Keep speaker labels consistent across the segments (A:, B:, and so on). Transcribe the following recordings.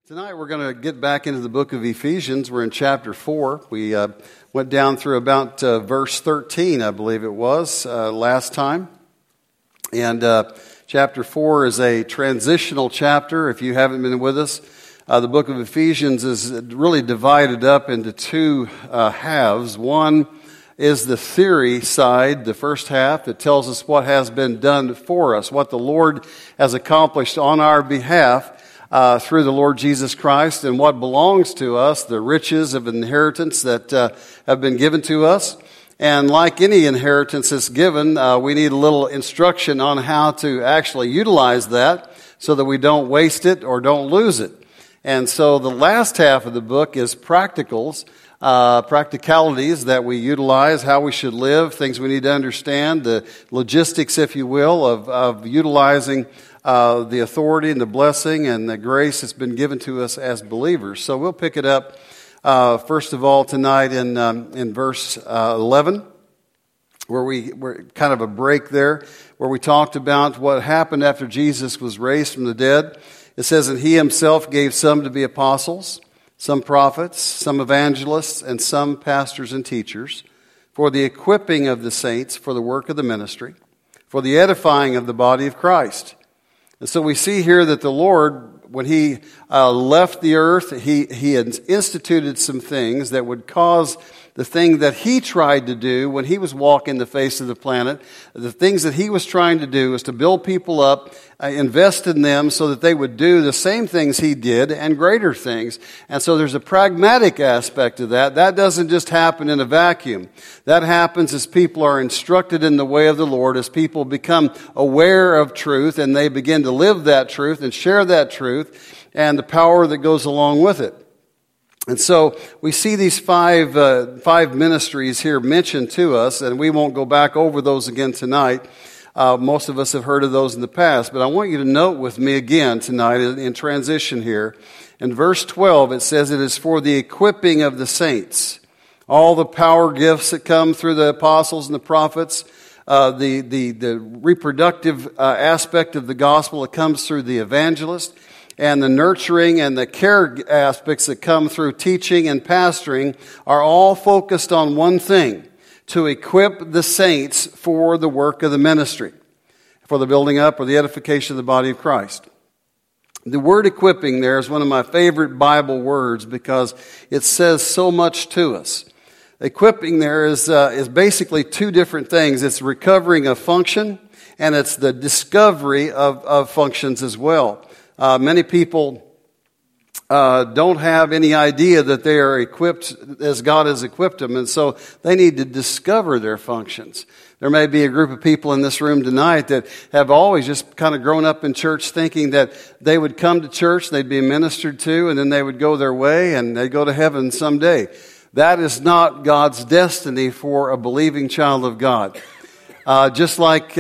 A: Tonight we're going to get back into the book of Ephesians. We're in chapter 4. We went down through about verse 13, I believe it was, last time. And chapter 4 is a transitional chapter. If you haven't been with us, the book of Ephesians is really divided up into two halves. One is the theory side, the first half, that tells us what has been done for us, what the Lord has accomplished on our behalf through the Lord Jesus Christ, and what belongs to us, the riches of inheritance that have been given to us. And like any inheritance that's given, we need a little instruction on how to actually utilize that so that we don't waste it or don't lose it. And so the last half of the book is practicalities that we utilize, how we should live, things we need to understand, the logistics, if you will, of utilizing the authority and the blessing and the grace that's been given to us as believers. So we'll pick it up, first of all, tonight in verse 11, where we're kind of a break there, where we talked about what happened after Jesus was raised from the dead. It says that he himself gave some to be apostles, some prophets, some evangelists, and some pastors and teachers, for the equipping of the saints for the work of the ministry, for the edifying of the body of Christ. And so we see here that the Lord, when he left the earth, he had instituted some things that would cause the thing that he tried to do when he was walking the face of the planet. The things that he was trying to do is to build people up, invest in them so that they would do the same things he did and greater things. And so there's a pragmatic aspect of that. That doesn't just happen in a vacuum. That happens as people are instructed in the way of the Lord, as people become aware of truth and they begin to live that truth and share that truth and the power that goes along with it. And so we see these five ministries here mentioned to us, and we won't go back over those again tonight. Most of us have heard of those in the past, but I want you to note with me again tonight in transition here. In verse 12, it says it is for the equipping of the saints. All the power gifts that come through the apostles and the prophets, the reproductive aspect of the gospel that comes through the evangelist, and the nurturing and the care aspects that come through teaching and pastoring are all focused on one thing: to equip the saints for the work of the ministry, for the building up or the edification of the body of Christ. The word equipping there is one of my favorite Bible words because it says so much to us. Equipping there is basically two different things. It's recovering a function, and it's the discovery of functions as well. Many people don't have any idea that they are equipped as God has equipped them, and so they need to discover their functions. There may be a group of people in this room tonight that have always just kind of grown up in church thinking that they would come to church, they'd be ministered to, and then they would go their way and they'd go to heaven someday. That is not God's destiny for a believing child of God. Just like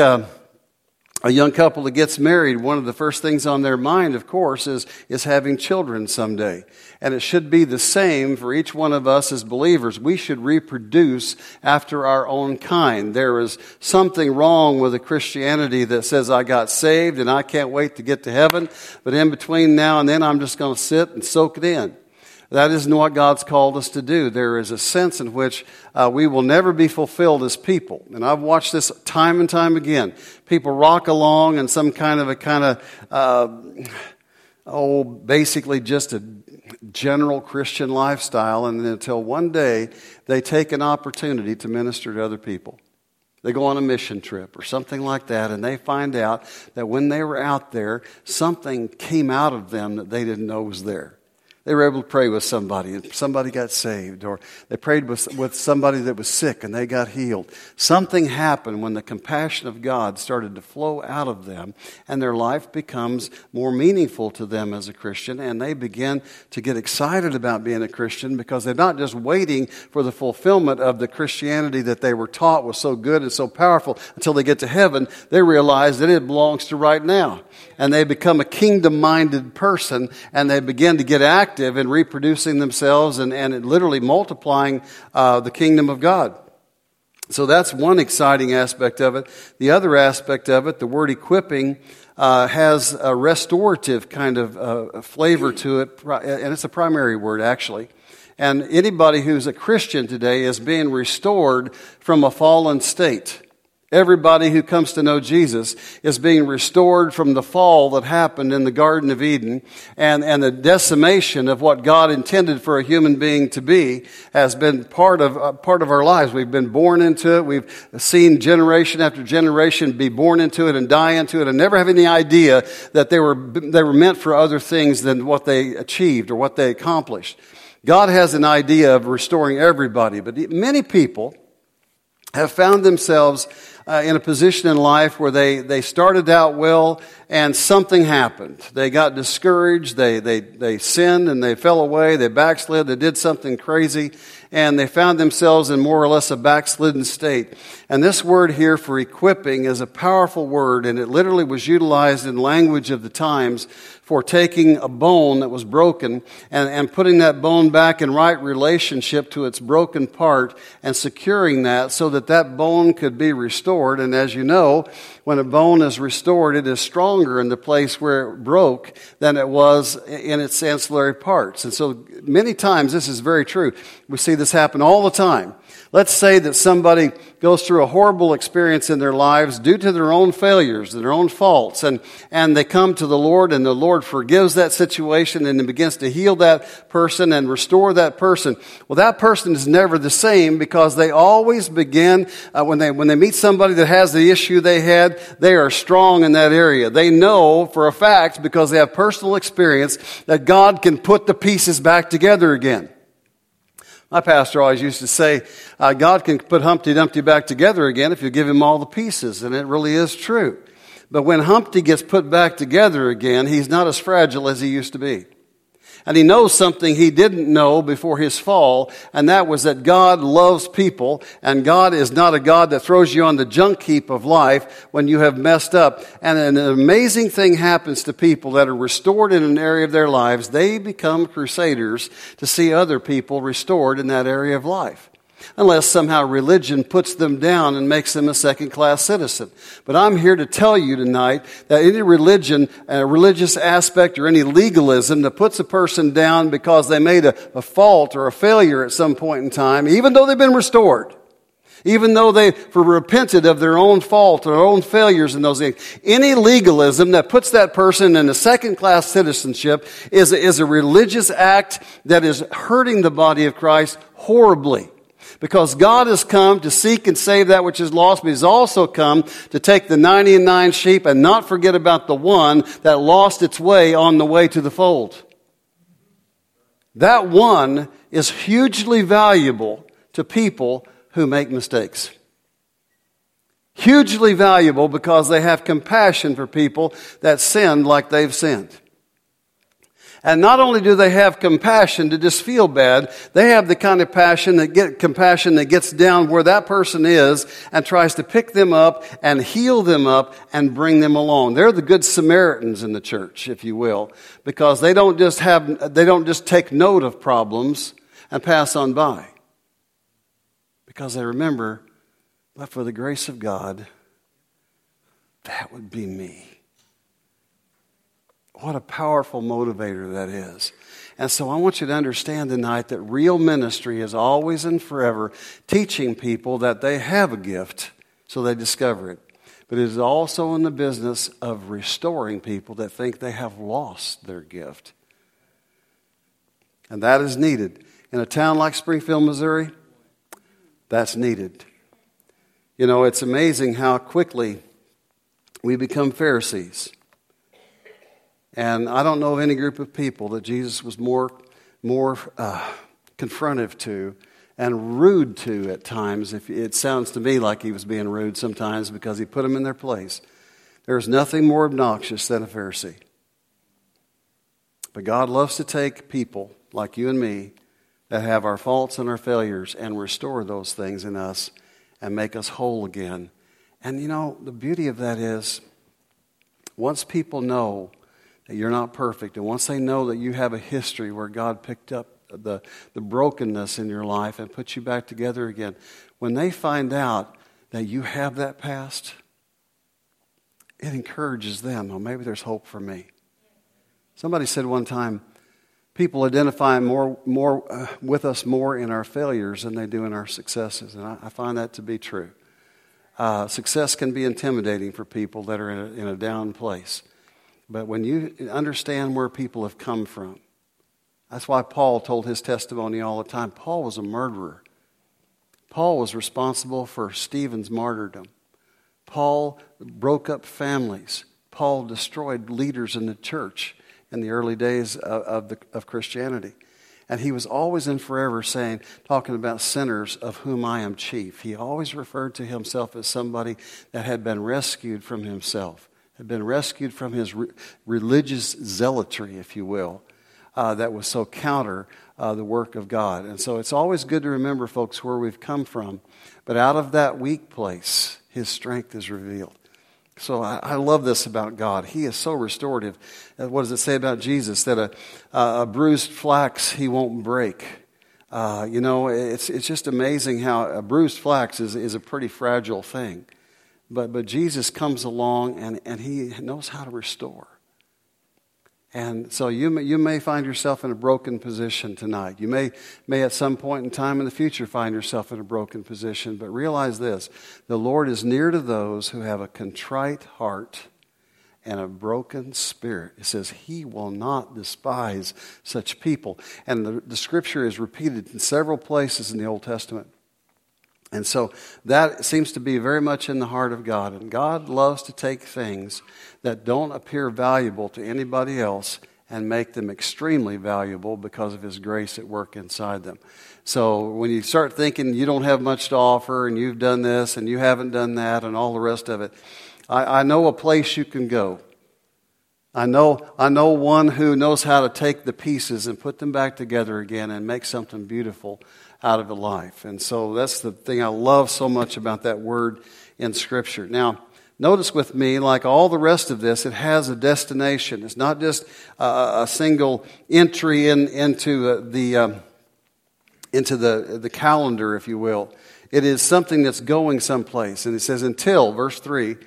A: a young couple that gets married, one of the first things on their mind, of course, is having children someday. And it should be the same for each one of us as believers. We should reproduce after our own kind. There is something wrong with a Christianity that says, I got saved and I can't wait to get to heaven, but in between now and then I'm just going to sit and soak it in. That isn't what God's called us to do. There is a sense in which we will never be fulfilled as people. And I've watched this time and time again. People rock along in some basically just a general Christian lifestyle, and until one day they take an opportunity to minister to other people. They go on a mission trip or something like that, and they find out that when they were out there, something came out of them that they didn't know was there. They were able to pray with somebody, and somebody got saved. Or they prayed with somebody that was sick, and they got healed. Something happened when the compassion of God started to flow out of them, and their life becomes more meaningful to them as a Christian, and they begin to get excited about being a Christian because they're not just waiting for the fulfillment of the Christianity that they were taught was so good and so powerful until they get to heaven. They realize that it belongs to right now. And they become a kingdom-minded person, and they begin to get active in reproducing themselves and literally multiplying the kingdom of God. So that's one exciting aspect of it. The other aspect of it, the word equipping, has a restorative kind of flavor to it, and it's a primary word, actually. And anybody who's a Christian today is being restored from a fallen state. Everybody who comes to know Jesus is being restored from the fall that happened in the Garden of Eden, and the decimation of what God intended for a human being to be has been part of our lives. We've been born into it. We've seen generation after generation be born into it and die into it, and never have any idea that they were meant for other things than what they achieved or what they accomplished. God has an idea of restoring everybody, but many people have found themselves in a position in life where they started out well and something happened. They got discouraged, they sinned and they fell away, they backslid, they did something crazy, and they found themselves in more or less a backslidden state. And this word here for equipping is a powerful word, and it literally was utilized in language of the times for taking a bone that was broken and putting that bone back in right relationship to its broken part and securing that so that that bone could be restored. And as you know, when a bone is restored, it is stronger in the place where it broke than it was in its ancillary parts. And so many times this is very true. We see this happen all the time. Let's say that somebody goes through a horrible experience in their lives due to their own failures, their own faults, and they come to the Lord, and the Lord forgives that situation and begins to heal that person and restore that person. Well, that person is never the same because they always begin, when they meet somebody that has the issue they had, they are strong in that area. They know for a fact, because they have personal experience, that God can put the pieces back together again. My pastor always used to say, God can put Humpty Dumpty back together again if you give him all the pieces, and it really is true. But when Humpty gets put back together again, he's not as fragile as he used to be. And he knows something he didn't know before his fall, and that was that God loves people, and God is not a God that throws you on the junk heap of life when you have messed up. And an amazing thing happens to people that are restored in an area of their lives. They become crusaders to see other people restored in that area of life. Unless somehow religion puts them down and makes them a second-class citizen. But I'm here to tell you tonight that any religion, religious aspect or any legalism that puts a person down because they made a fault or a failure at some point in time, even though they've been restored, even though they repented of their own fault or their own failures in those things, any legalism that puts that person in a second-class citizenship is a religious act that is hurting the body of Christ horribly. Because God has come to seek and save that which is lost, but He's also come to take the 99 sheep and not forget about the one that lost its way on the way to the fold. That one is hugely valuable to people who make mistakes. Hugely valuable because they have compassion for people that sinned like they've sinned. And not only do they have compassion to just feel bad, they have the kind of compassion that gets down where that person is and tries to pick them up and heal them up and bring them along. They're the good Samaritans in the church, if you will, because they don't just take note of problems and pass on by. Because they remember, but for the grace of God, that would be me. What a powerful motivator that is. And so I want you to understand tonight that real ministry is always and forever teaching people that they have a gift so they discover it. But it is also in the business of restoring people that think they have lost their gift. And that is needed. In a town like Springfield, Missouri, that's needed. You know, it's amazing how quickly we become Pharisees. And I don't know of any group of people that Jesus was more confrontive to and rude to at times. If it sounds to me like he was being rude sometimes because he put them in their place. There's nothing more obnoxious than a Pharisee. But God loves to take people like you and me that have our faults and our failures and restore those things in us and make us whole again. And you know, the beauty of that is once people know that you're not perfect, and once they know that you have a history where God picked up the brokenness in your life and put you back together again. When they find out that you have that past, it encourages them. Oh, maybe there's hope for me. Somebody said one time, people identify more with us more in our failures than they do in our successes. And I find that to be true. Success can be intimidating for people that are in a down place. But when you understand where people have come from, that's why Paul told his testimony all the time. Paul was a murderer. Paul was responsible for Stephen's martyrdom. Paul broke up families. Paul destroyed leaders in the church in the early days of Christianity. And he was always and forever talking about sinners of whom I am chief. He always referred to himself as somebody that had been rescued from himself, had been rescued from his religious zealotry, if you will, that was so counter the work of God. And so it's always good to remember, folks, where we've come from. But out of that weak place, his strength is revealed. So I love this about God. He is so restorative. What does it say about Jesus? That a bruised flax he won't break. It's just amazing how a bruised flax is a pretty fragile thing. But Jesus comes along and he knows how to restore. And so you may find yourself in a broken position tonight. You may at some point in time in the future find yourself in a broken position. But realize this, the Lord is near to those who have a contrite heart and a broken spirit. It says he will not despise such people. And the scripture is repeated in several places in the Old Testament. And so that seems to be very much in the heart of God. And God loves to take things that don't appear valuable to anybody else and make them extremely valuable because of his grace at work inside them. So when you start thinking you don't have much to offer and you've done this and you haven't done that and all the rest of it, I know a place you can go. I know one who knows how to take the pieces and put them back together again and make something beautiful out of a life. And so that's the thing I love so much about that word in Scripture. Now, notice with me, like all the rest of this, it has a destination. It's not just a single entry into the calendar, if you will. It is something that's going someplace. And it says until, verse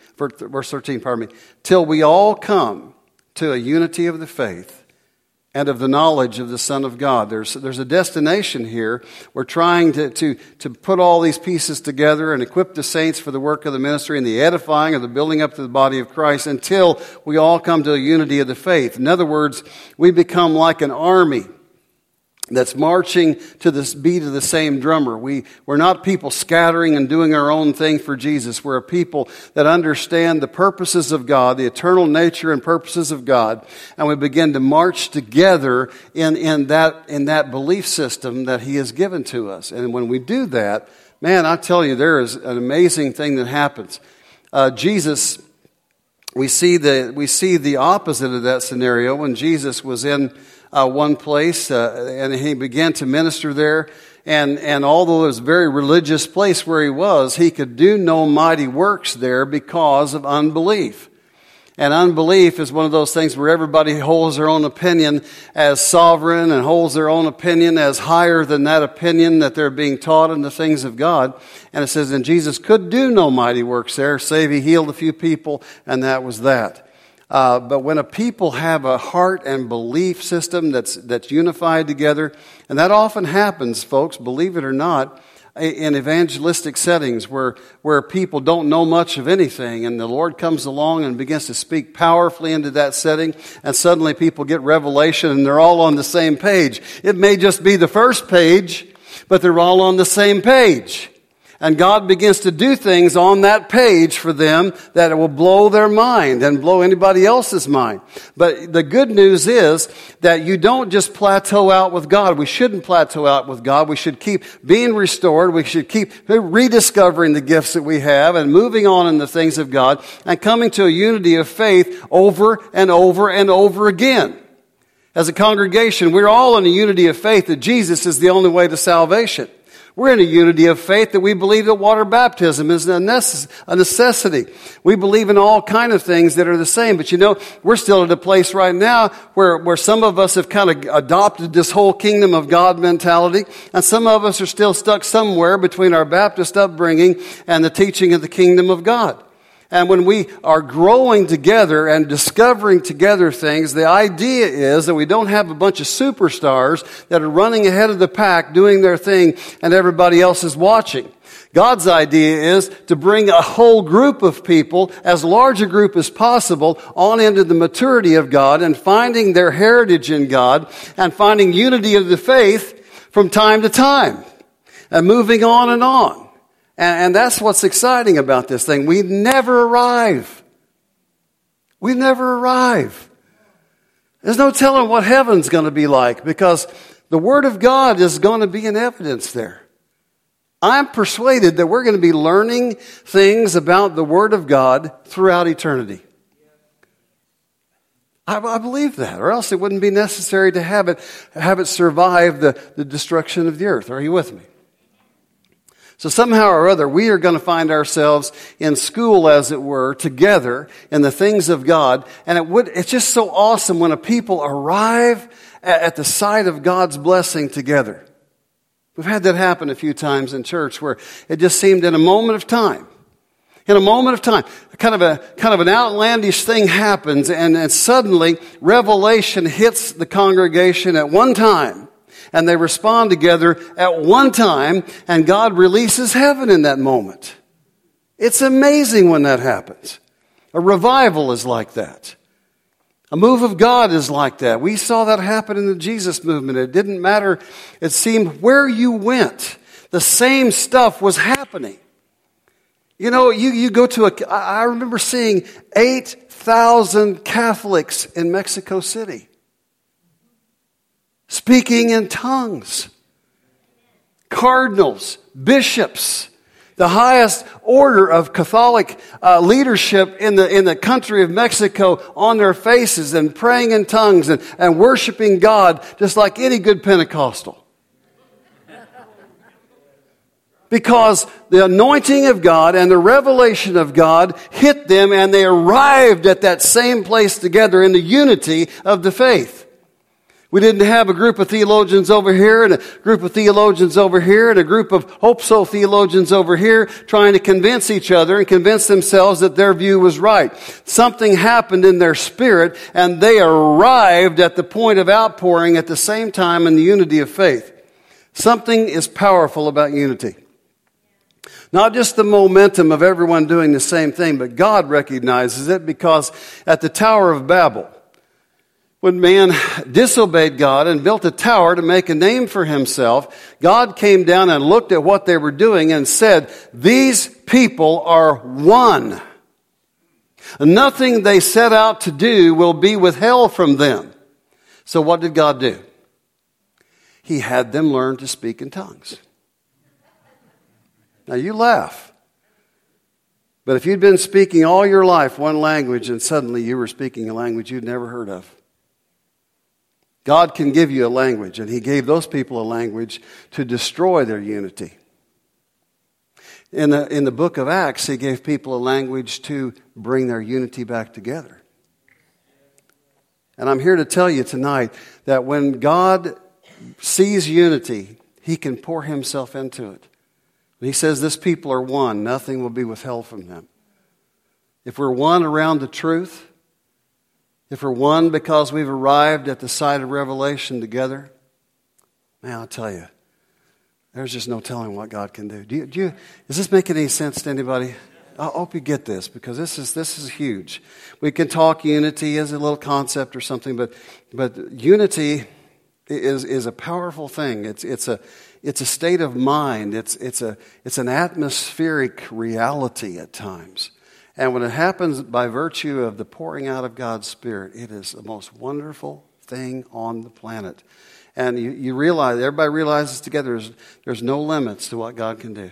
A: 13, till we all come to a unity of the faith and of the knowledge of the Son of God. There's a destination here. We're trying to put all these pieces together and equip the saints for the work of the ministry and the edifying of the building up to the body of Christ until we all come to a unity of the faith. In other words, we become like an army that's marching to the beat of the same drummer. We're not people scattering and doing our own thing for Jesus. We're a people that understand the purposes of God, the eternal nature and purposes of God, and we begin to march together in that belief system that He has given to us. And when we do that, man, I tell you, there is an amazing thing that happens. Jesus, we see the opposite of that scenario when Jesus was in one place, and he began to minister there. And although it was a very religious place where he was, he could do no mighty works there because of unbelief. And unbelief is one of those things where everybody holds their own opinion as sovereign and holds their own opinion as higher than that opinion that they're being taught in the things of God. And it says, and Jesus could do no mighty works there, save he healed a few people, and that was that. But when a people have a heart and belief system that's unified together, and that often happens, folks, believe it or not, in evangelistic settings where people don't know much of anything, and the Lord comes along and begins to speak powerfully into that setting, and suddenly people get revelation and they're all on the same page. It may just be the first page, but they're all on the same page. And God begins to do things on that page for them that will blow their mind and blow anybody else's mind. But the good news is that you don't just plateau out with God. We shouldn't plateau out with God. We should keep being restored. We should keep rediscovering the gifts that we have and moving on in the things of God and coming to a unity of faith over and over and over again. As a congregation, we're all in a unity of faith that Jesus is the only way to salvation. We're in a unity of faith that we believe that water baptism is a necessity. We believe in all kind of things that are the same. But we're still at a place right now where some of us have kind of adopted this whole kingdom of God mentality. And some of us are still stuck somewhere between our Baptist upbringing and the teaching of the kingdom of God. And when we are growing together and discovering together things, the idea is that we don't have a bunch of superstars that are running ahead of the pack doing their thing and everybody else is watching. God's idea is to bring a whole group of people, as large a group as possible, on into the maturity of God and finding their heritage in God and finding unity of the faith from time to time and moving on and on. And that's what's exciting about this thing. We never arrive. We never arrive. There's no telling what heaven's going to be like because the Word of God is going to be in evidence there. I'm persuaded that we're going to be learning things about the Word of God throughout eternity. I believe that, or else it wouldn't be necessary to have it survive the destruction of the earth. Are you with me? So somehow or other, we are going to find ourselves in school, as it were, together in the things of God. And it's just so awesome when a people arrive at the sight of God's blessing together. We've had that happen a few times in church where it just seemed in a moment of time, kind of an outlandish thing happens and suddenly revelation hits the congregation at one time. And they respond together at one time, and God releases heaven in that moment. It's amazing when that happens. A revival is like that. A move of God is like that. We saw that happen in the Jesus movement. It didn't matter. It seemed where you went, the same stuff was happening. You go to I remember seeing 8,000 Catholics in Mexico City. Speaking in tongues. Cardinals, bishops, the highest order of Catholic leadership in the country of Mexico on their faces and praying in tongues and worshiping God just like any good Pentecostal. Because the anointing of God and the revelation of God hit them and they arrived at that same place together in the unity of the faith. We didn't have a group of theologians over here and a group of theologians over here and a group of Hope So theologians over here trying to convince each other and convince themselves that their view was right. Something happened in their spirit and they arrived at the point of outpouring at the same time in the unity of faith. Something is powerful about unity. Not just the momentum of everyone doing the same thing, but God recognizes it because at the Tower of Babel, when man disobeyed God and built a tower to make a name for himself, God came down and looked at what they were doing and said, these people are one. Nothing they set out to do will be withheld from them. So what did God do? He had them learn to speak in tongues. Now you laugh. But if you'd been speaking all your life one language and suddenly you were speaking a language you'd never heard of, God can give you a language, and He gave those people a language to destroy their unity. In the book of Acts, He gave people a language to bring their unity back together. And I'm here to tell you tonight that when God sees unity, He can pour Himself into it. He says this people are one, nothing will be withheld from them. If we're one around the truth, if we're one because we've arrived at the site of revelation together, man, I'll tell you, there's just no telling what God can do. Does this make any sense to anybody? I hope you get this because this is huge. We can talk unity as a little concept or something, but unity is a powerful thing. It's a state of mind. It's an atmospheric reality at times. And when it happens by virtue of the pouring out of God's Spirit, it is the most wonderful thing on the planet. And you realize, everybody realizes together, there's no limits to what God can do.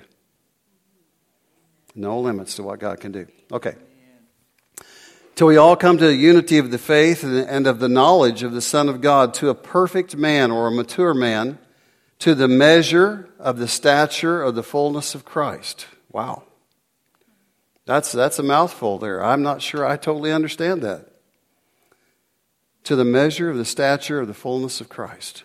A: No limits to what God can do. Okay. Till we all come to the unity of the faith and of the knowledge of the Son of God, to a perfect man or a mature man, to the measure of the stature of the fullness of Christ. Wow. That's a mouthful there. I'm not sure I totally understand that. To the measure of the stature of the fullness of Christ.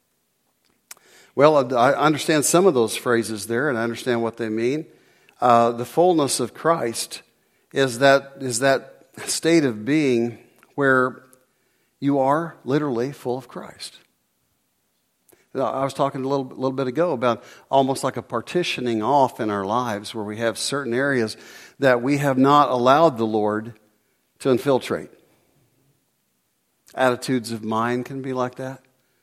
A: Well, I understand some of those phrases there, and I understand what they mean. The fullness of Christ is that state of being where you are literally full of Christ. I was talking a little bit ago about almost like a partitioning off in our lives where we have certain areas that we have not allowed the Lord to infiltrate. Attitudes of mind can be like that.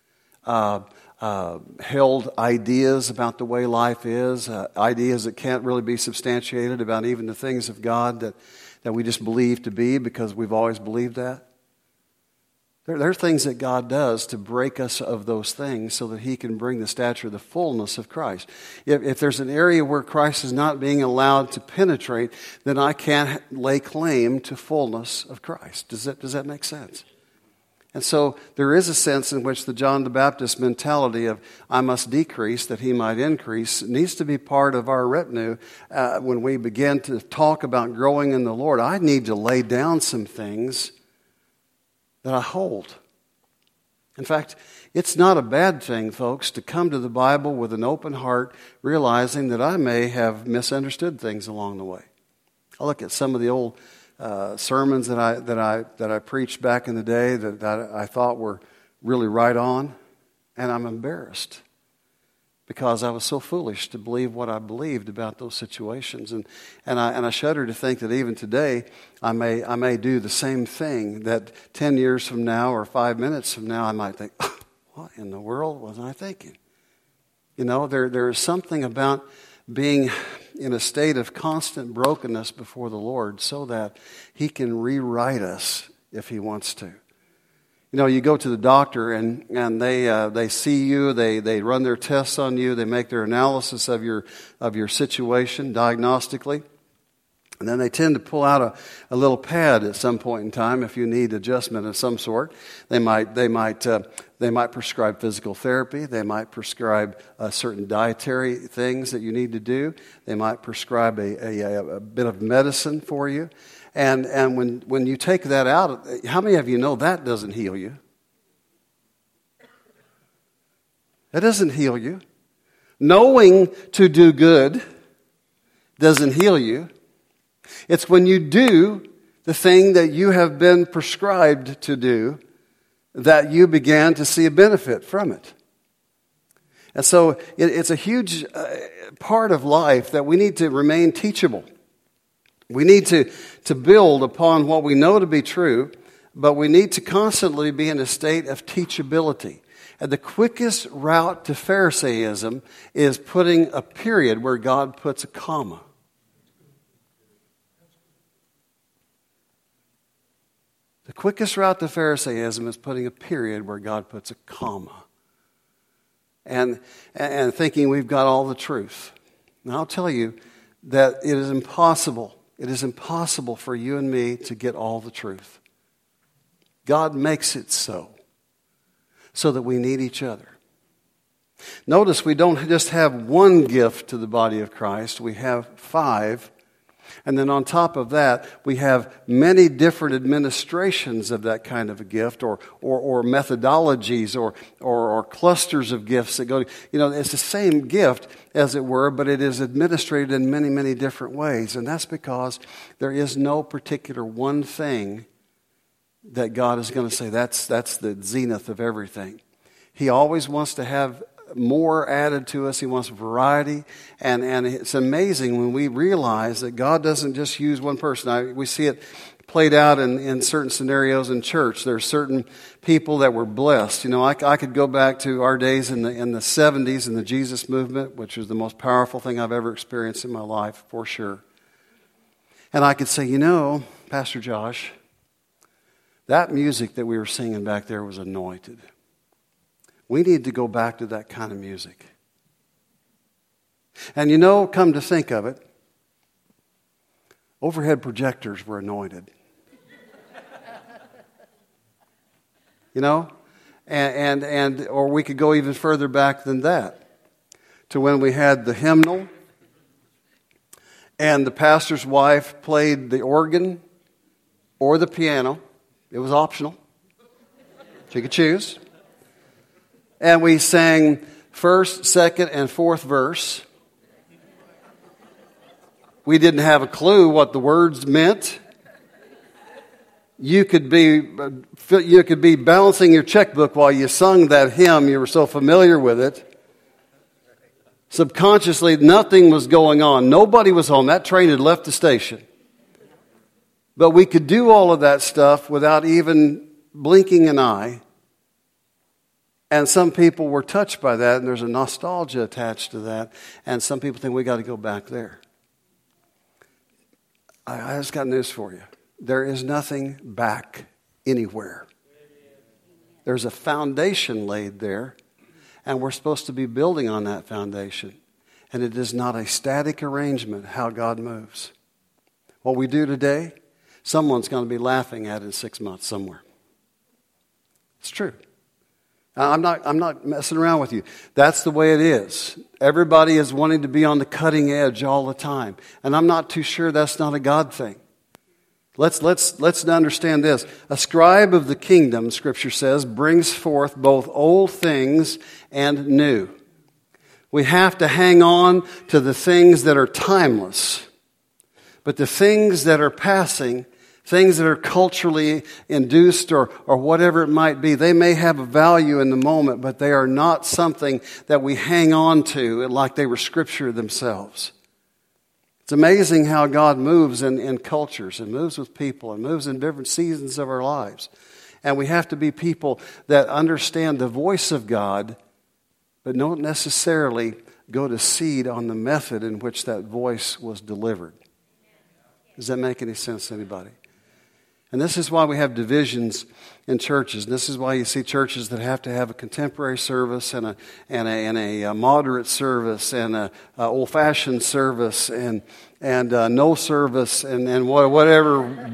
A: Held ideas about the way life is, ideas that can't really be substantiated about even the things of God that we just believe to be because we've always believed that. There are things that God does to break us of those things so that He can bring the stature of the fullness of Christ. If there's an area where Christ is not being allowed to penetrate, then I can't lay claim to fullness of Christ. Does that make sense? And so there is a sense in which the John the Baptist mentality of I must decrease that He might increase needs to be part of our retinue when we begin to talk about growing in the Lord. I need to lay down some things that I hold. In fact, it's not a bad thing, folks, to come to the Bible with an open heart, realizing that I may have misunderstood things along the way. I look at some of the old sermons that I preached back in the day that I thought were really right on, and I'm embarrassed because I was so foolish to believe what I believed about those situations, and I shudder to think that even today I may do the same thing. That 10 years from now or 5 minutes from now I might think, what in the world was I thinking? You know, there is something about being in a state of constant brokenness before the Lord so that He can rewrite us if He wants to. You know, you go to the doctor and they see you, they run their tests on you, they make their analysis of your situation diagnostically, and then they tend to pull out a little pad at some point in time if you need adjustment of some sort. They might prescribe physical therapy. They might prescribe certain dietary things that you need to do. They might prescribe a bit of medicine for you. And when you take that out, how many of you know that doesn't heal you? That doesn't heal you. Knowing to do good doesn't heal you. It's when you do the thing that you have been prescribed to do that you began to see a benefit from it. And so it's a huge part of life that we need to remain teachable. We need to build upon what we know to be true, but we need to constantly be in a state of teachability. And the quickest route to Pharisaism is putting a period where God puts a comma. The quickest route to Pharisaism is putting a period where God puts a comma. And thinking we've got all the truth. Now I'll tell you that it is impossible. It is impossible for you and me to get all the truth. God makes it so that we need each other. Notice we don't just have one gift to the body of Christ. We have 5. And then on top of that, we have many different administrations of that kind of a gift or methodologies or clusters of gifts that go, it's the same gift as it were, but it is administrated in many, many different ways. And that's because there is no particular one thing that God is going to say, that's the zenith of everything. He always wants to have more added to us. He wants variety. And it's amazing when we realize that God doesn't just use one person. We see it played out in certain scenarios in church. There are certain people that were blessed. I could go back to our days in the 70s in the Jesus movement, which was the most powerful thing I've ever experienced in my life, for sure. And I could say, Pastor Josh, that music that we were singing back there was anointed. We need to go back to that kind of music. And come to think of it, overhead projectors were anointed. or we could go even further back than that, to when we had the hymnal and the pastor's wife played the organ or the piano. It was optional. She could choose. And we sang first, second, and fourth verse. We didn't have a clue what the words meant. You could be balancing your checkbook while you sung that hymn. You were so familiar with it. Subconsciously, nothing was going on. Nobody was home. That train had left the station. But we could do all of that stuff without even blinking an eye. And some people were touched by that, and there's a nostalgia attached to that. And some people think we got to go back there. I just got news for you. There is nothing back anywhere. There's a foundation laid there, and we're supposed to be building on that foundation. And it is not a static arrangement how God moves. What we do today, someone's going to be laughing at it in 6 months somewhere. It's true. I'm not messing around with you. That's the way it is. Everybody is wanting to be on the cutting edge all the time. And I'm not too sure that's not a God thing. Let's understand this. A scribe of the kingdom, Scripture says, brings forth both old things and new. We have to hang on to the things that are timeless. But the things that are passing, things that are culturally induced or whatever it might be, they may have a value in the moment, but they are not something that we hang on to like they were Scripture themselves. It's amazing how God moves in cultures and moves with people and moves in different seasons of our lives. And we have to be people that understand the voice of God, but don't necessarily go to seed on the method in which that voice was delivered. Does that make any sense to anybody? And this is why we have divisions in churches. This is why you see churches that have to have a contemporary service and a moderate service and a old-fashioned service and no service and whatever,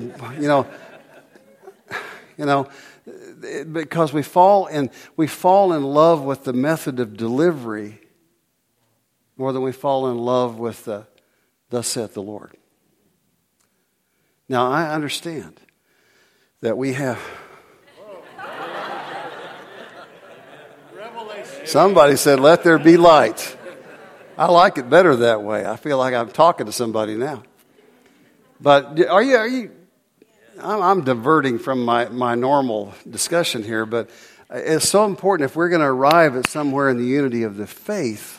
A: because we fall in love with the method of delivery more than we fall in love with the "Thus saith the Lord." Now I understand that we have. Somebody said, "Let there be light." I like it better that way. I feel like I'm talking to somebody now. But are you? I'm diverting from my normal discussion here, but it's so important if we're going to arrive at somewhere in the unity of the faith.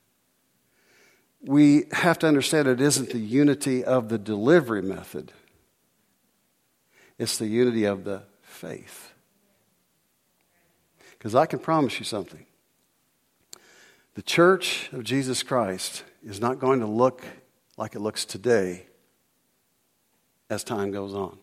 A: We have to understand it isn't the unity of the delivery method. It's the unity of the faith. Because I can promise you something. The church of Jesus Christ is not going to look like it looks today as time goes on.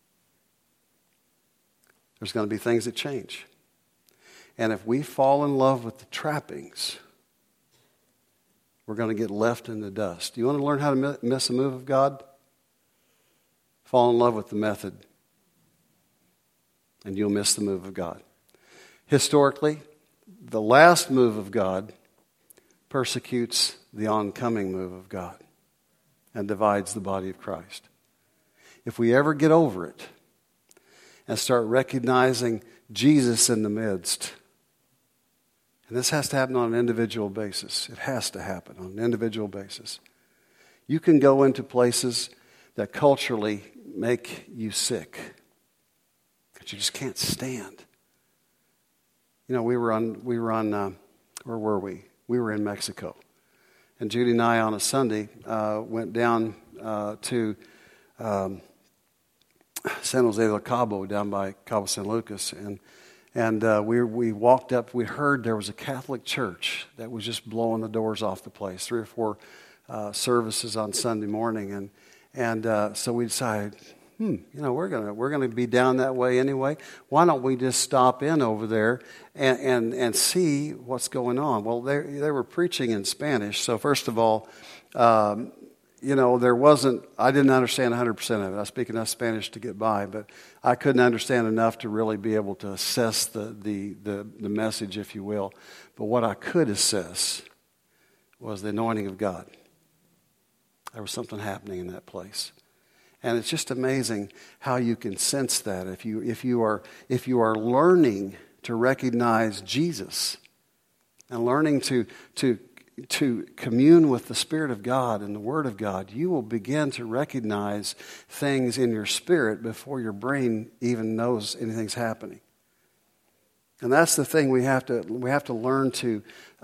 A: There's going to be things that change. And if we fall in love with the trappings, we're going to get left in the dust. Do you want to learn how to miss a move of God? Fall in love with the method, and you'll miss the move of God. Historically, the last move of God persecutes the oncoming move of God and divides the body of Christ. If we ever get over it and start recognizing Jesus in the midst, and this has to happen on an individual basis. It has to happen on an individual basis. You can go into places that culturally make you sick, that you just can't stand. You know, we were on. Where were we? We were in Mexico, and Judy and I on a Sunday went down to San Jose del Cabo, down by Cabo San Lucas, and we walked up. We heard there was a Catholic church that was just blowing the doors off the place. 3 or 4 services on Sunday morning, and so we decided, we're gonna be down that way anyway. Why don't we just stop in over there and see what's going on? Well, they were preaching in Spanish. So first of all, I didn't understand 100% of it. I speak enough Spanish to get by, but I couldn't understand enough to really be able to assess the message, if you will. But what I could assess was the anointing of God. There was something happening in that place. And it's just amazing how you can sense that if you are learning to recognize Jesus and learning to commune with the Spirit of God and the Word of God, you will begin to recognize things in your spirit before your brain even knows anything's happening. And that's the thing we have to learn to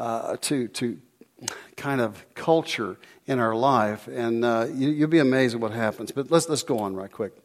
A: kind of culture in our life, and you'll be amazed at what happens. But let's go on right quick.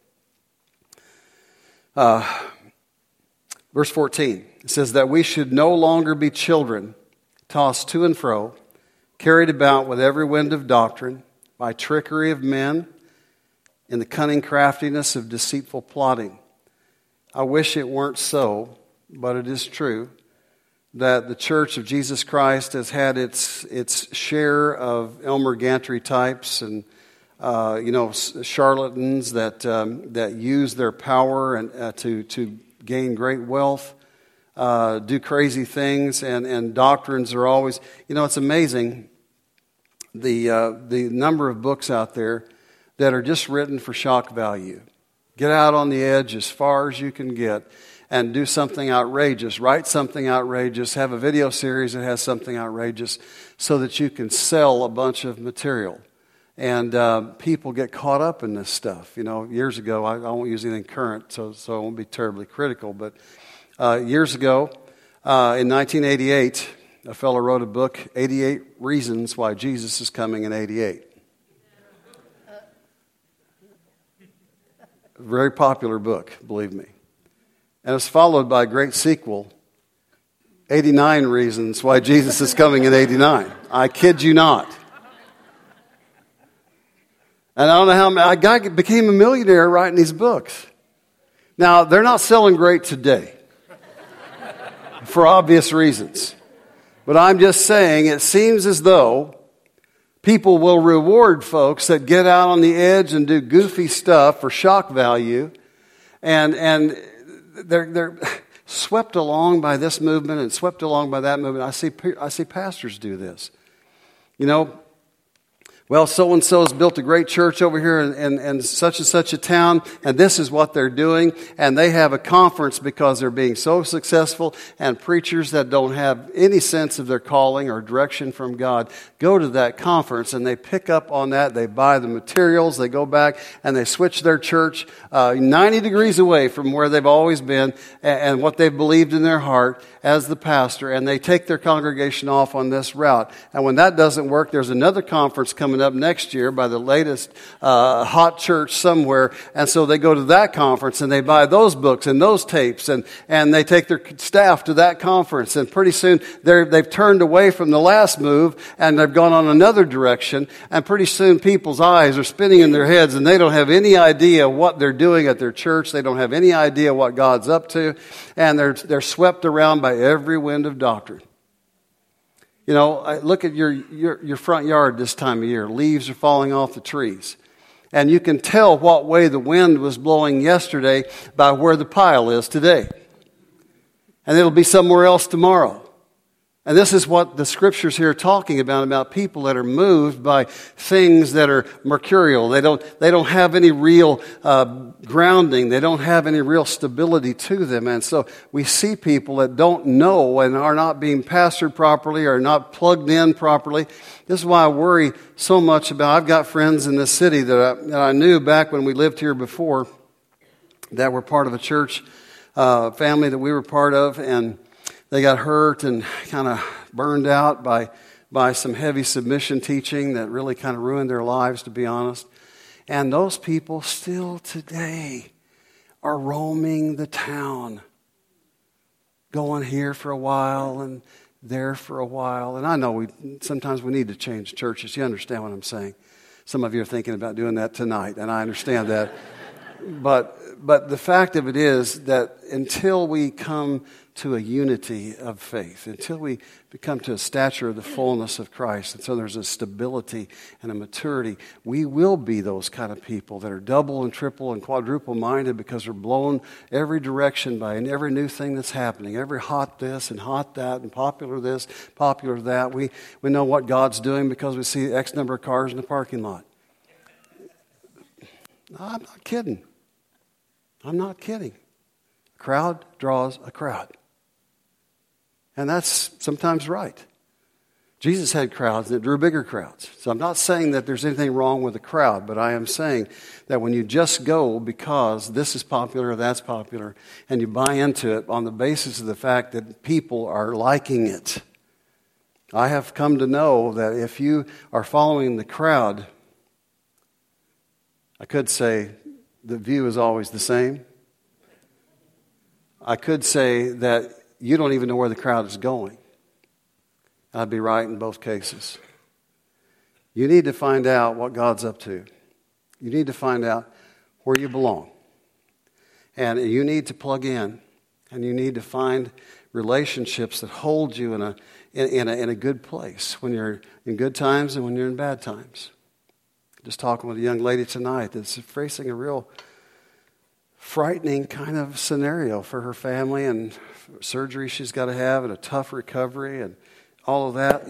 A: Verse 14, it says that we should no longer be children, tossed to and fro, carried about with every wind of doctrine, by trickery of men, in the cunning craftiness of deceitful plotting. I wish it weren't so, but it is true that the Church of Jesus Christ has had its share of Elmer Gantry types and charlatans that use their power and to gain great wealth, do crazy things, and doctrines are always, it's amazing the number of books out there that are just written for shock value. Get out on the edge as far as you can get and do something outrageous, write something outrageous, have a video series that has something outrageous so that you can sell a bunch of material. And people get caught up in this stuff. Years ago, I won't use anything current, so I won't be terribly critical, but years ago, in 1988, a fellow wrote a book, 88 Reasons Why Jesus is Coming in 88. A very popular book, believe me. And it's followed by a great sequel, 89 Reasons Why Jesus is Coming in 89. I kid you not. And I don't know how a guy became a millionaire writing these books. Now, they're not selling great today for obvious reasons. But I'm just saying it seems as though people will reward folks that get out on the edge and do goofy stuff for shock value, and they're swept along by this movement and swept along by that movement. I see pastors do this. Well, so-and-so's built a great church over here in such and such a town, and this is what they're doing. And they have a conference because they're being so successful, and preachers that don't have any sense of their calling or direction from God go to that conference, and they pick up on that. They buy the materials, they go back, and they switch their church 90 degrees away from where they've always been and what they've believed in their heart as the pastor, and they take their congregation off on this route. And when that doesn't work, there's another conference coming up next year by the latest hot church somewhere, and so they go to that conference and they buy those books and those tapes, and they take their staff to that conference, and pretty soon they've turned away from the last move and they've gone on another direction, and pretty soon people's eyes are spinning in their heads and they don't have any idea what they're doing at their church. They don't have any idea what God's up to, and they're swept around by every wind of doctrine. I look at your front yard this time of year. Leaves are falling off the trees. And you can tell what way the wind was blowing yesterday by where the pile is today. And it'll be somewhere else tomorrow. And this is what the scriptures here are talking about people that are moved by things that are mercurial. They don't have any real grounding. They don't have any real stability to them. And so we see people that don't know and are not being pastored properly or not plugged in properly. This is why I worry so much about, I've got friends in this city that I knew back when we lived here before that were part of a church family that we were part of, and they got hurt and kind of burned out by some heavy submission teaching that really kind of ruined their lives, to be honest. And those people still today are roaming the town, going here for a while and there for a while. And I know sometimes we need to change churches. You understand what I'm saying? Some of you are thinking about doing that tonight, and I understand that. But the fact of it is that until we come to a unity of faith, until we become to a stature of the fullness of Christ, and so there's a stability and a maturity, we will be those kind of people that are double and triple and quadruple minded because we're blown every direction by and every new thing that's happening, every hot this and hot that and popular this, popular that. We know what God's doing because we see X number of cars in the parking lot. No, I'm not kidding. I'm not kidding. A crowd draws a crowd. And that's sometimes right. Jesus had crowds that drew bigger crowds. So I'm not saying that there's anything wrong with a crowd, but I am saying that when you just go because this is popular or that's popular, and you buy into it on the basis of the fact that people are liking it, I have come to know that if you are following the crowd, I could say the view is always the same. I could say that you don't even know where the crowd is going. I'd be right in both cases. You need to find out what God's up to. You need to find out where you belong. And you need to plug in. And you need to find relationships that hold you in a good place when you're in good times and when you're in bad times. Just talking with a young lady tonight that's facing a real frightening kind of scenario for her family and surgery she's got to have and a tough recovery and all of that.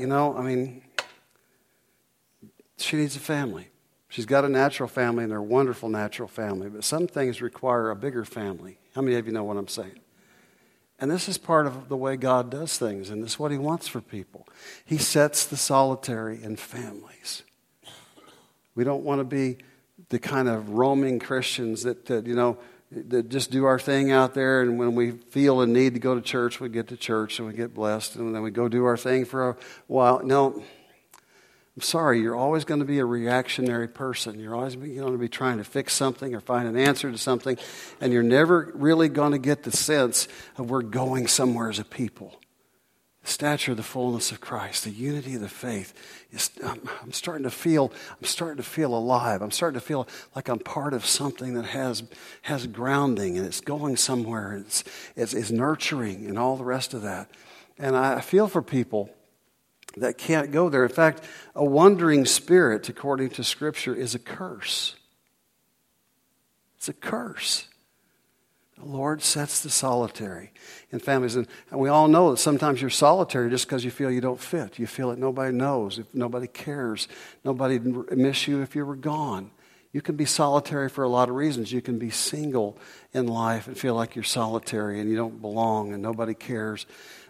A: She needs a family. She's got a natural family and they're a wonderful natural family, but some things require a bigger family. How many of you know what I'm saying? And this is part of the way God does things, and this is what He wants for people. He sets the solitary in families. We don't want to be the kind of roaming Christians that just do our thing out there, and when we feel a need to go to church, we get to church and we get blessed, and then we go do our thing for a while. No, I'm sorry, you're always going to be a reactionary person. You're always going to be trying to fix something or find an answer to something, and you're never really going to get the sense of we're going somewhere as a people. The stature of the fullness of Christ, the unity of the faith. I'm starting to feel alive. I'm starting to feel like I'm part of something that has grounding and it's going somewhere. And it's nurturing and all the rest of that. And I feel for people that can't go there. In fact, a wandering spirit, according to Scripture, is a curse. It's a curse. The Lord sets the solitary in families. And we all know that sometimes you're solitary just because you feel you don't fit. You feel that nobody knows, if nobody cares, nobody miss you if you were gone. You can be solitary for a lot of reasons. You can be single in life and feel like you're solitary and you don't belong and nobody cares.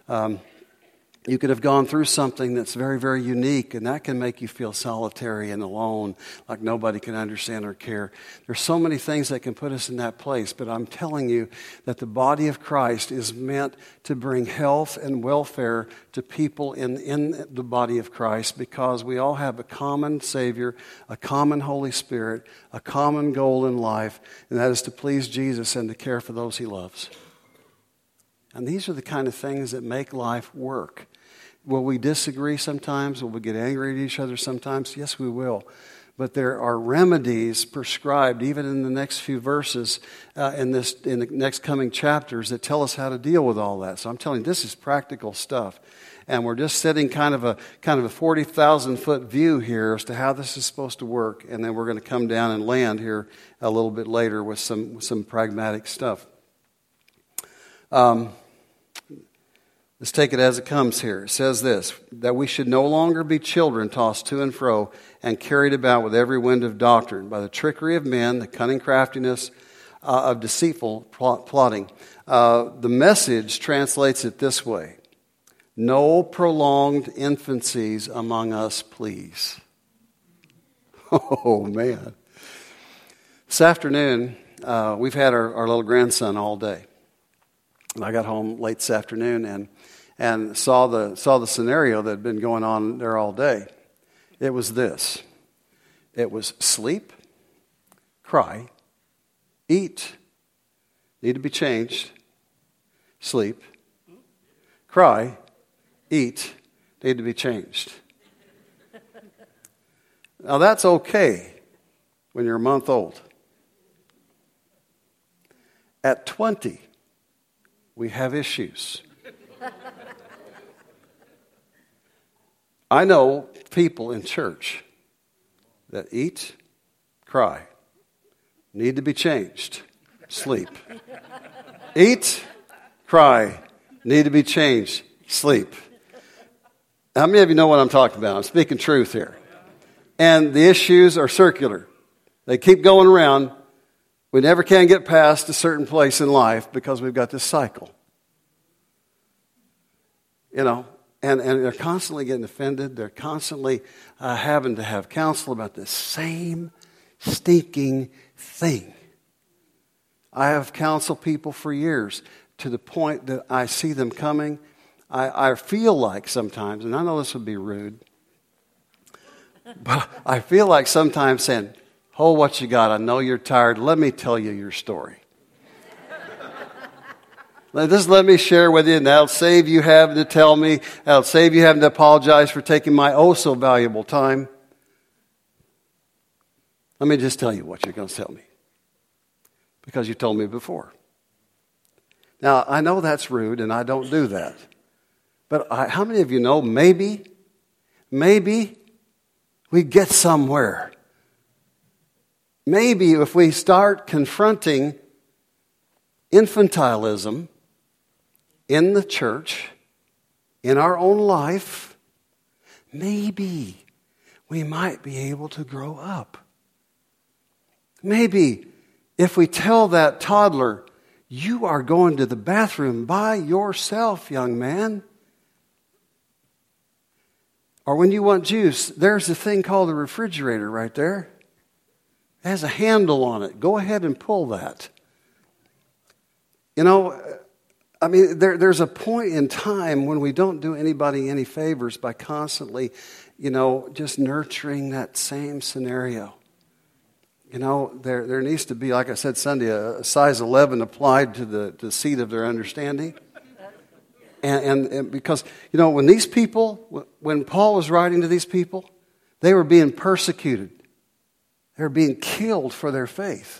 A: You could have gone through something that's very, very unique, and that can make you feel solitary and alone, like nobody can understand or care. There's so many things that can put us in that place, but I'm telling you that the body of Christ is meant to bring health and welfare to people in the body of Christ, because we all have a common Savior, a common Holy Spirit, a common goal in life, and that is to please Jesus and to care for those He loves. And these are the kind of things that make life work. Will we disagree sometimes? Will we get angry at each other sometimes? Yes, we will. But there are remedies prescribed, even in the next few verses, in the next coming chapters, that tell us how to deal with all that. So I'm telling you, this is practical stuff. And we're just setting kind of a 40,000-foot view here as to how this is supposed to work. And then we're going to come down and land here a little bit later with some pragmatic stuff. Let's take it as it comes here. It says this, that we should no longer be children tossed to and fro and carried about with every wind of doctrine by the trickery of men, the cunning craftiness of deceitful plotting. The Message translates it this way: no prolonged infancies among us, please. Oh, man. This afternoon, we've had our little grandson all day. I got home late this afternoon and saw the scenario that had been going on there all day. It was this. It was sleep, cry, eat, need to be changed, sleep, cry, eat, need to be changed. Now that's okay when you're a month old. At 20, we have issues. I know people in church that eat, cry, need to be changed, sleep. Eat, cry, need to be changed, sleep. How many of you know what I'm talking about? I'm speaking truth here. And the issues are circular. They keep going around. We never can get past a certain place in life because we've got this cycle. And they're constantly getting offended. They're constantly having to have counsel about the same stinking thing. I have counseled people for years to the point that I see them coming. I feel like sometimes, and I know this would be rude, but I feel like sometimes saying, "Hold what you got. I know you're tired. Let me tell you your story. Just let me share with you, and that'll save you having to tell me. That'll save you having to apologize for taking my oh so valuable time. Let me just tell you what you're going to tell me, because you told me before." Now, I know that's rude, and I don't do that. But how many of you know maybe we get somewhere? Maybe if we start confronting infantilism in the church, in our own life, maybe we might be able to grow up. Maybe if we tell that toddler, "You are going to the bathroom by yourself, young man." Or when you want juice, there's a thing called a refrigerator right there. It has a handle on it. Go ahead and pull that. There's a point in time when we don't do anybody any favors by constantly, just nurturing that same scenario. There needs to be, like I said Sunday, a size 11 applied to the seat of their understanding. And because, when these people, when Paul was writing to these people, they were being persecuted. They were being killed for their faith.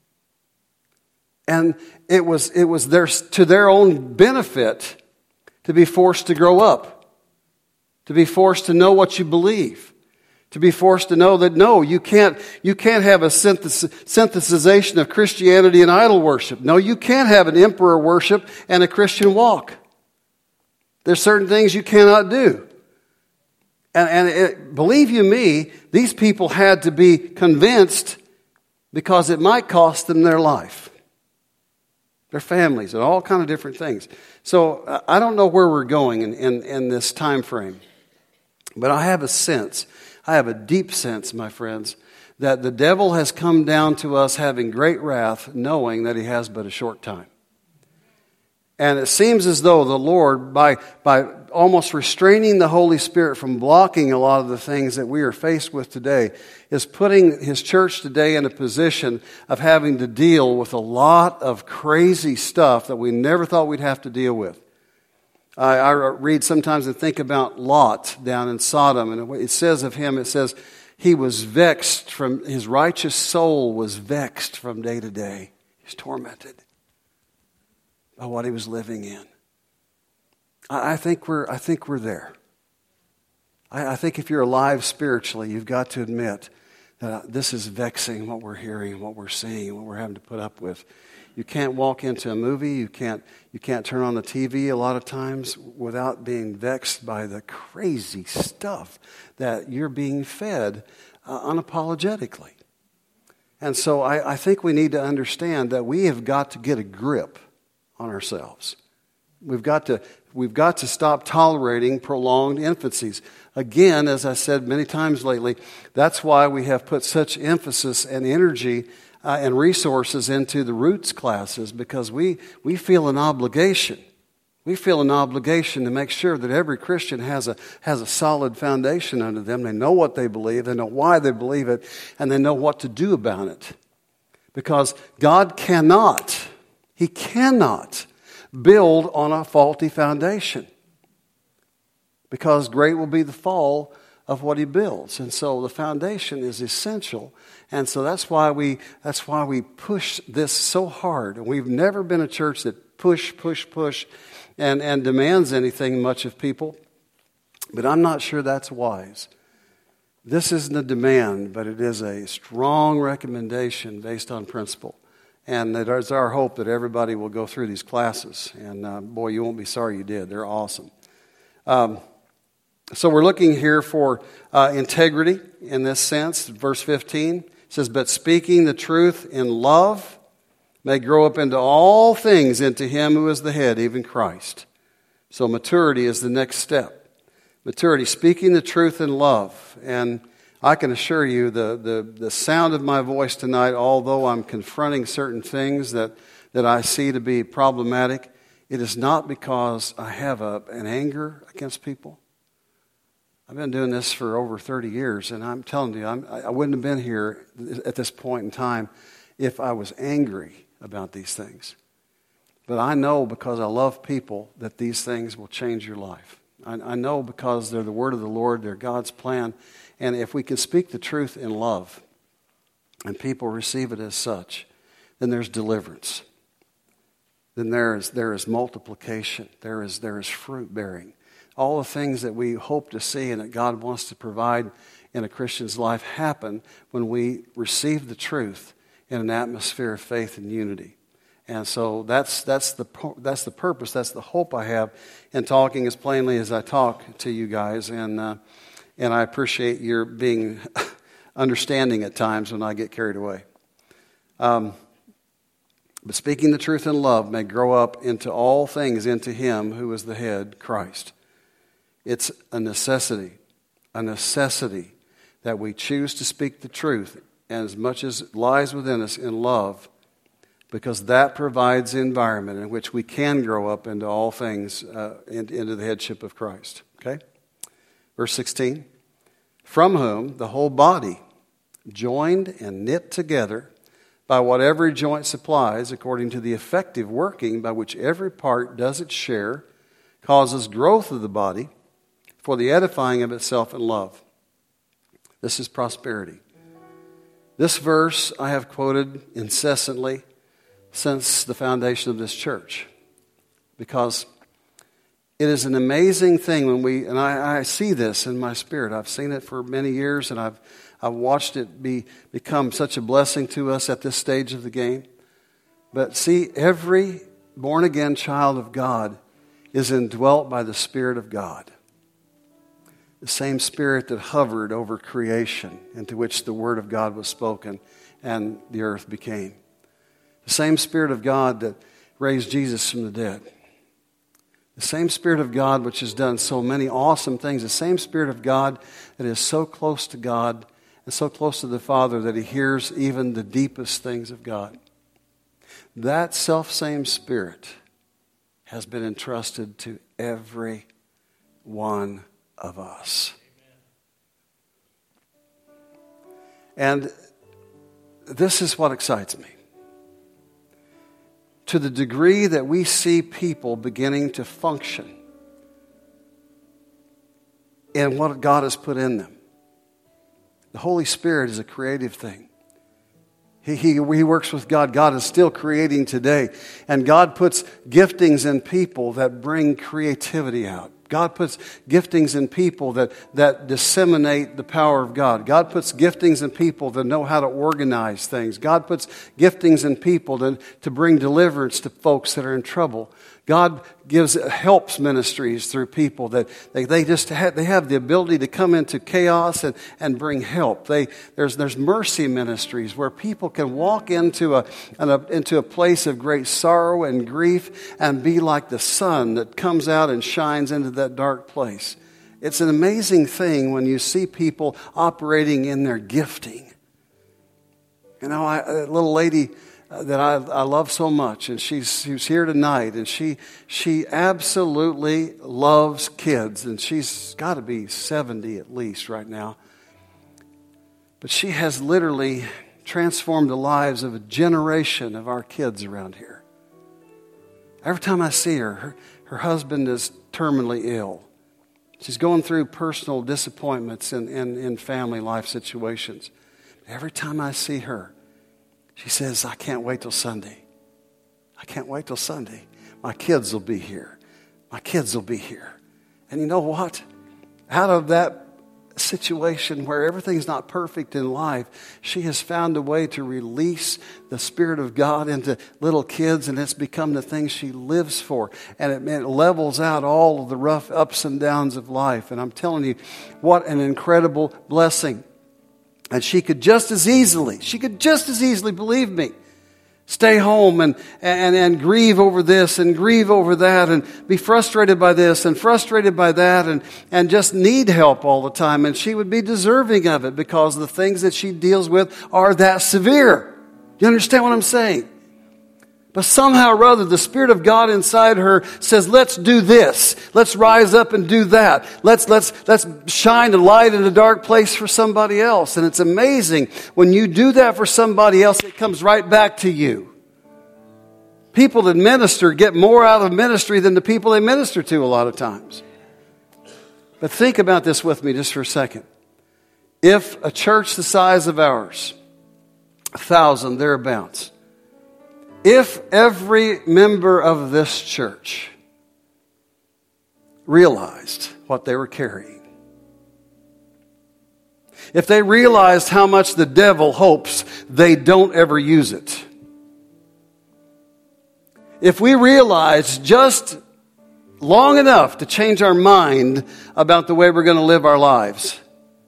A: And it was to their own benefit to be forced to grow up, to be forced to know what you believe, to be forced to know that no, you can't have a synthesization of Christianity and idol worship. No, you can't have an emperor worship and a Christian walk. There's certain things you cannot do. And believe you me, these people had to be convinced, because it might cost them their life, their families, and all kind of different things. So I don't know where we're going in this time frame, but I have a deep sense, my friends, that the devil has come down to us having great wrath, knowing that he has but a short time. And it seems as though the Lord, by almost restraining the Holy Spirit from blocking a lot of the things that we are faced with today, is putting His church today in a position of having to deal with a lot of crazy stuff that we never thought we'd have to deal with. I read sometimes and think about Lot down in Sodom, and it says of him, he was vexed his righteous soul was vexed from day to day. He's tormented by what he was living in. I think we're there. I think if you're alive spiritually, you've got to admit that this is vexing, what we're hearing, what we're seeing, what we're having to put up with. You can't walk into a movie, you can't turn on the TV a lot of times without being vexed by the crazy stuff that you're being fed unapologetically. And so I think we need to understand that we have got to get a grip on ourselves. We've got to stop tolerating prolonged infancies. Again, as I said many times lately, that's why we have put such emphasis and energy and resources into the roots classes, because we feel an obligation. We feel an obligation to make sure that every Christian has a solid foundation under them. They know what they believe, they know why they believe it, and they know what to do about it. Because God cannot build on a faulty foundation. Because great will be the fall of what he builds. And so the foundation is essential. And so that's why we push this so hard. And we've never been a church that push, and demands anything much of people. But I'm not sure that's wise. This isn't a demand, but it is a strong recommendation based on principle. And it's our hope that everybody will go through these classes. And boy, you won't be sorry you did. They're awesome. So we're looking here for integrity in this sense. Verse 15 says, but speaking the truth in love may grow up into all things into him who is the head, even Christ. So maturity is the next step. Maturity, speaking the truth in love. And I can assure you the sound of my voice tonight, although I'm confronting certain things that I see to be problematic, it is not because I have an anger against people. I've been doing this for over 30 years, and I'm telling you, I wouldn't have been here at this point in time if I was angry about these things. But I know because I love people that these things will change your life. I know because they're the word of the Lord, they're God's plan. And if we can speak the truth in love and people receive it as such, then there's deliverance. Then there is multiplication. There is fruit bearing. All the things that we hope to see and that God wants to provide in a Christian's life happen when we receive the truth in an atmosphere of faith and unity. And so that's the purpose, that's the hope I have in talking as plainly as I talk to you guys. And I appreciate your being understanding at times when I get carried away. But speaking the truth in love may grow up into all things into him who is the head, Christ. It's a necessity that we choose to speak the truth as much as it lies within us in love, because that provides the environment in which we can grow up into all things, into the headship of Christ. Okay? Verse 16, from whom the whole body, joined and knit together by what every joint supplies, according to the effective working by which every part does its share, causes growth of the body for the edifying of itself in love. This is prosperity. This verse I have quoted incessantly since the foundation of this church, because it is an amazing thing when I see this in my spirit. I've seen it for many years, and I've watched it become such a blessing to us at this stage of the game. But see, every born-again child of God is indwelt by the Spirit of God. The same Spirit that hovered over creation, into which the Word of God was spoken and the earth became. The same Spirit of God that raised Jesus from the dead. The same Spirit of God which has done so many awesome things. The same Spirit of God that is so close to God and so close to the Father that He hears even the deepest things of God. That self-same Spirit has been entrusted to every one of us. And this is what excites me. To the degree that we see people beginning to function in what God has put in them. The Holy Spirit is a creative thing. He works with God. God is still creating today. And God puts giftings in people that bring creativity out. God puts giftings in people that disseminate the power of God. God puts giftings in people that know how to organize things. God puts giftings in people to bring deliverance to folks that are in trouble. God helps ministries through people that they have the ability to come into chaos and bring help. There's mercy ministries where people can walk into a place of great sorrow and grief and be like the sun that comes out and shines into that dark place. It's an amazing thing when you see people operating in their gifting. You know, a little lady that I love so much, and she's here tonight, and she absolutely loves kids, and she's got to be 70 at least right now. But she has literally transformed the lives of a generation of our kids around here. Every time I see her husband is terminally ill. She's going through personal disappointments in family life situations. Every time I see her, she says, I can't wait till Sunday. I can't wait till Sunday. My kids will be here. My kids will be here. And you know what? Out of that situation where everything's not perfect in life, she has found a way to release the Spirit of God into little kids, and it's become the thing she lives for. And it levels out all of the rough ups and downs of life. And I'm telling you, what an incredible blessing. And she could just as easily, believe me, stay home and grieve over this and grieve over that and be frustrated by this and frustrated by that and just need help all the time. And she would be deserving of it because the things that she deals with are that severe. Do you understand what I'm saying? But somehow or other, the Spirit of God inside her says, let's do this. Let's rise up and do that. Let's shine a light in a dark place for somebody else. And it's amazing. When you do that for somebody else, it comes right back to you. People that minister get more out of ministry than the people they minister to a lot of times. But think about this with me just for a second. If a church the size of ours, 1,000 thereabouts, if every member of this church realized what they were carrying, if they realized how much the devil hopes they don't ever use it, if we realized just long enough to change our mind about the way we're going to live our lives,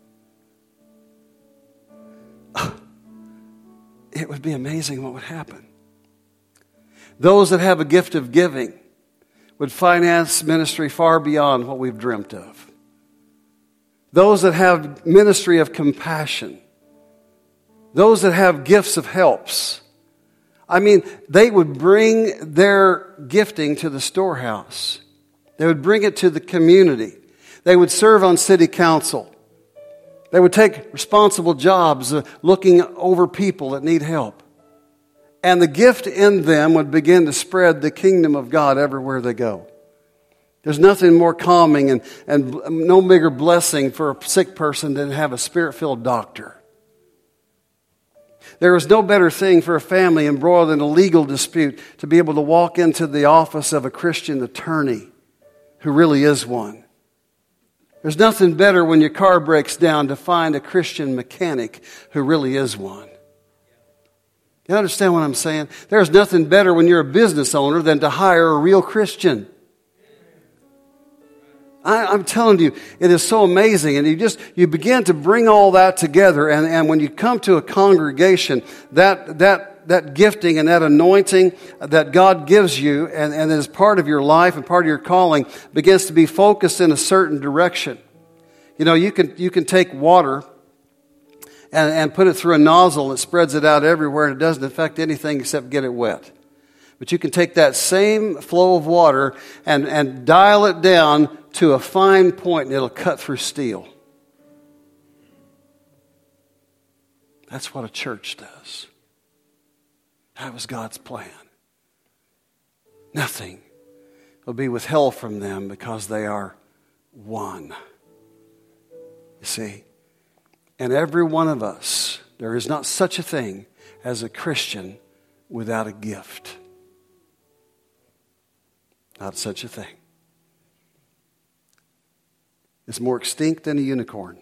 A: it would be amazing what would happen. Those that have a gift of giving would finance ministry far beyond what we've dreamt of. Those that have ministry of compassion. Those that have gifts of helps. I mean, they would bring their gifting to the storehouse. They would bring it to the community. They would serve on city council. They would take responsible jobs looking over people that need help. And the gift in them would begin to spread the kingdom of God everywhere they go. There's nothing more calming and no bigger blessing for a sick person than to have a Spirit-filled doctor. There is no better thing for a family embroiled in a legal dispute to be able to walk into the office of a Christian attorney who really is one. There's nothing better when your car breaks down to find a Christian mechanic who really is one. You understand what I'm saying? There's nothing better when you're a business owner than to hire a real Christian. I'm telling you, it is so amazing. And you begin to bring all that together. And when you come to a congregation, that gifting and that anointing that God gives you and is part of your life and part of your calling begins to be focused in a certain direction. You know, you can take water and put it through a nozzle that spreads it out everywhere and it doesn't affect anything except get it wet. But you can take that same flow of water and dial it down to a fine point and it'll cut through steel. That's what a church does. That was God's plan. Nothing will be withheld from them because they are one. You see? And every one of us, there is not such a thing as a Christian without a gift. Not such a thing. It's more extinct than a unicorn.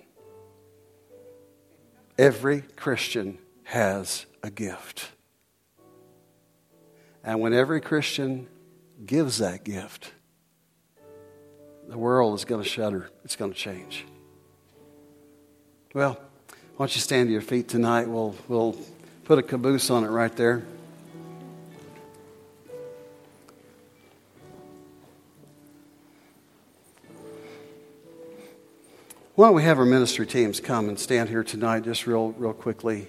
A: Every Christian has a gift. And when every Christian gives that gift, the world is going to shudder. It's going to change. Well, why don't you stand to your feet tonight? We'll put a caboose on it right there. Why don't we have our ministry teams come and stand here tonight just real quickly.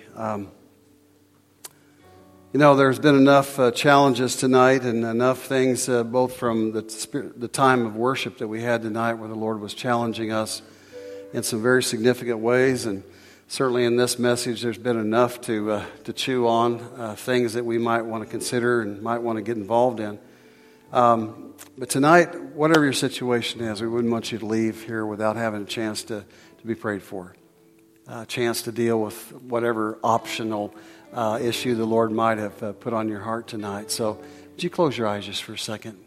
A: There's been enough challenges tonight and enough things both from the time of worship that we had tonight where the Lord was challenging us in some very significant ways. And certainly in this message there's been enough to chew on, things that we might want to consider and might want to get involved in. But tonight, whatever your situation is, we wouldn't want you to leave here without having a chance to be prayed for. A chance to deal with whatever optional issue the Lord might have put on your heart tonight. So would you close your eyes just for a second?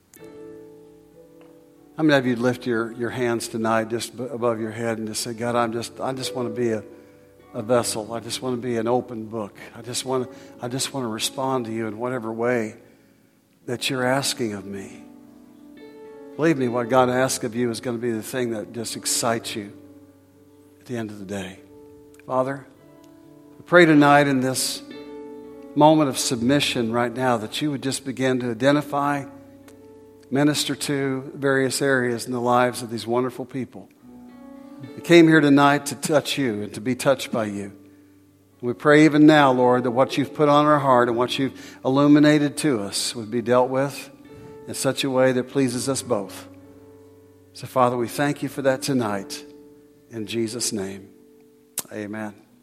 A: How many of you lift your hands tonight just above your head and just say, God, I just want to be a vessel. I just want to be an open book. I just want to respond to you in whatever way that you're asking of me. Believe me, what God asks of you is going to be the thing that just excites you at the end of the day. Father, I pray tonight in this moment of submission right now that you would just begin to identify, minister to various areas in the lives of these wonderful people. We came here tonight to touch you and to be touched by you. We pray even now, Lord, that what you've put on our heart and what you've illuminated to us would be dealt with in such a way that pleases us both. So, Father, we thank you for that tonight. In Jesus' name, amen.